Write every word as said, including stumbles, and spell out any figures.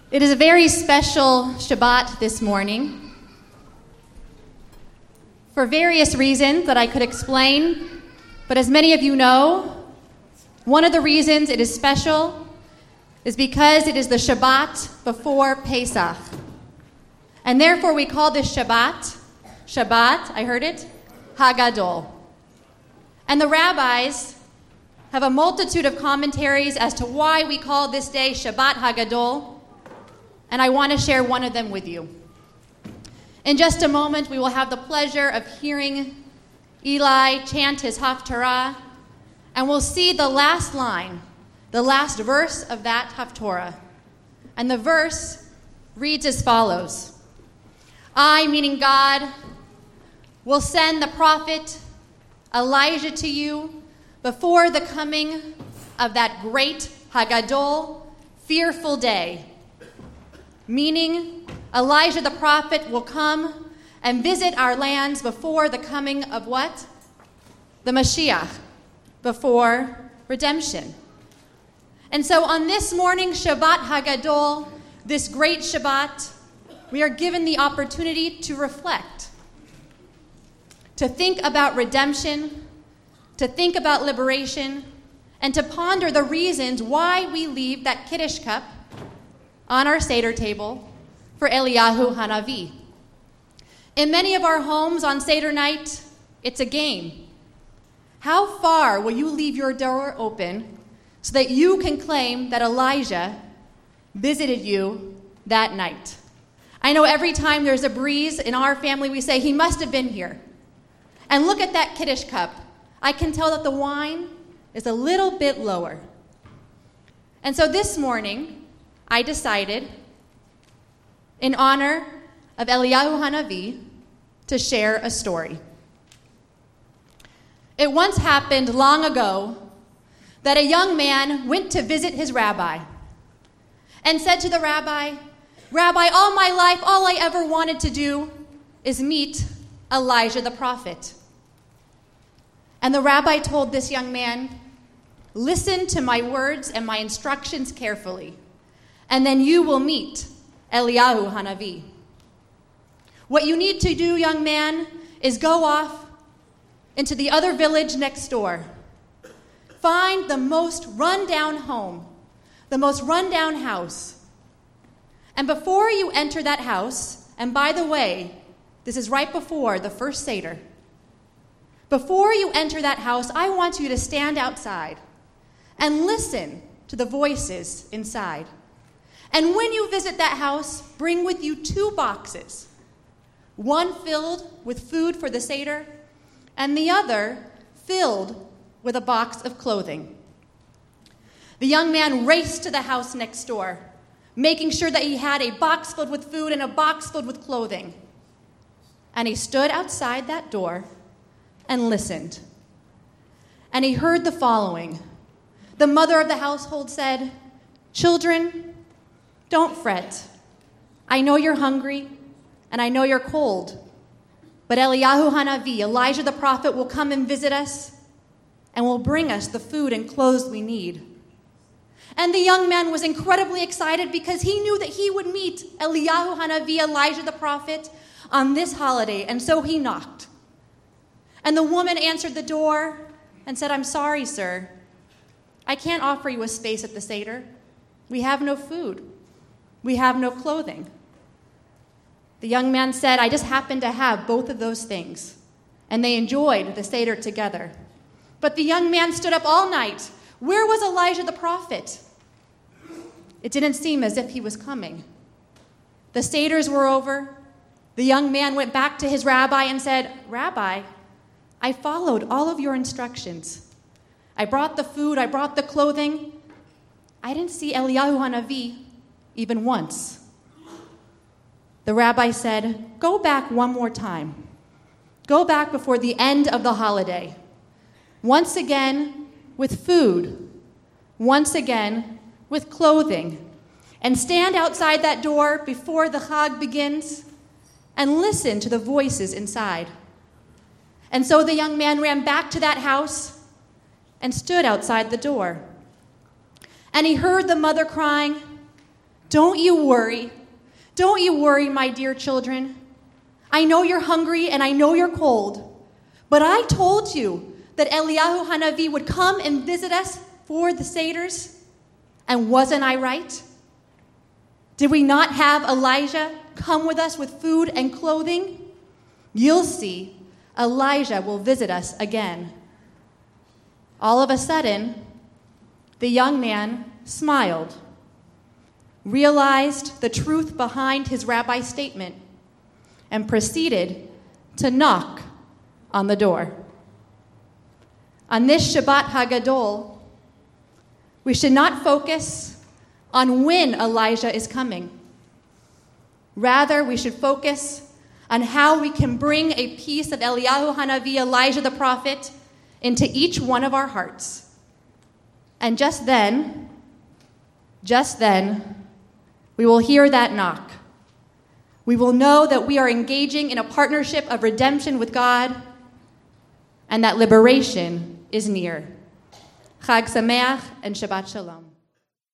It is a very special Shabbat this morning for various reasons that I could explain, but as many of you know, one of the reasons it is special is because it is the Shabbat before Pesach. And therefore we call this Shabbat, Shabbat, I heard it, Hagadol. And the rabbis have a multitude of commentaries as to why we call this day Shabbat Hagadol, and I want to share one of them with you. In just a moment, we will have the pleasure of hearing Eli chant his Haftarah, and we'll see the last line, the last verse of that Haftorah. And the verse reads as follows: I, meaning God, will send the prophet Elijah to you before the coming of that great Hagadol, fearful day. Meaning, Elijah the prophet will come and visit our lands before the coming of what? The Mashiach, before redemption. And so on this morning, Shabbat Hagadol, this great Shabbat, we are given the opportunity to reflect, to think about redemption, to think about liberation, and to ponder the reasons why we leave that Kiddush cup on our Seder table for Eliyahu Hanavi. In many of our homes on Seder night, it's a game. How far will you leave your door open so that you can claim that Elijah visited you that night? I know every time there's a breeze in our family, we say, he must have been here. And look at that Kiddush cup. I can tell that the wine is a little bit lower. And so this morning, I decided, in honor of Eliyahu Hanavi, to share a story. It once happened long ago that a young man went to visit his rabbi and said to the rabbi, Rabbi, all my life, all I ever wanted to do is meet Elijah the prophet. And the rabbi told this young man, listen to my words and my instructions carefully, and then you will meet Eliyahu Hanavi. What you need to do, young man, is go off into the other village next door. Find the most rundown home, the most rundown house. And before you enter that house, and by the way, this is right before the first Seder, before you enter that house, I want you to stand outside and listen to the voices inside. And when you visit that house, bring with you two boxes, one filled with food for the Seder, and the other filled with a box of clothing. The young man raced to the house next door, making sure that he had a box filled with food and a box filled with clothing. And he stood outside that door and listened. And he heard the following. The mother of the household said, children, don't fret. I know you're hungry, and I know you're cold. But Eliyahu Hanavi, Elijah the prophet, will come and visit us, and will bring us the food and clothes we need. And the young man was incredibly excited because he knew that he would meet Eliyahu Hanavi, Elijah the prophet, on this holiday, and so he knocked. And the woman answered the door and said, I'm sorry, sir. I can't offer you a space at the Seder. We have no food. We have no clothing. The young man said, I just happen to have both of those things. And they enjoyed the Seder together. But the young man stood up all night. Where was Elijah the prophet? It didn't seem as if he was coming. The Seders were over. The young man went back to his rabbi and said, Rabbi, I followed all of your instructions. I brought the food, I brought the clothing. I didn't see Eliyahu Hanavi even once. The rabbi said, go back one more time. Go back before the end of the holiday. Once again with food. Once again with clothing. And stand outside that door before the Chag begins and listen to the voices inside. And so the young man ran back to that house and stood outside the door. And he heard the mother crying, Don't you worry. Don't you worry, my dear children. I know you're hungry and I know you're cold, but I told you that Eliyahu Hanavi would come and visit us for the Seders, and wasn't I right? Did we not have Elijah come with us with food and clothing? You'll see, Elijah will visit us again. All of a sudden, the young man smiled, realized the truth behind his rabbi's statement, and proceeded to knock on the door. On this Shabbat Hagadol, we should not focus on when Elijah is coming. Rather, we should focus on how we can bring a piece of Eliyahu Hanavi, Elijah the prophet, into each one of our hearts. And just then, just then, we will hear that knock. We will know that we are engaging in a partnership of redemption with God, and that liberation is near. Chag Sameach and Shabbat Shalom.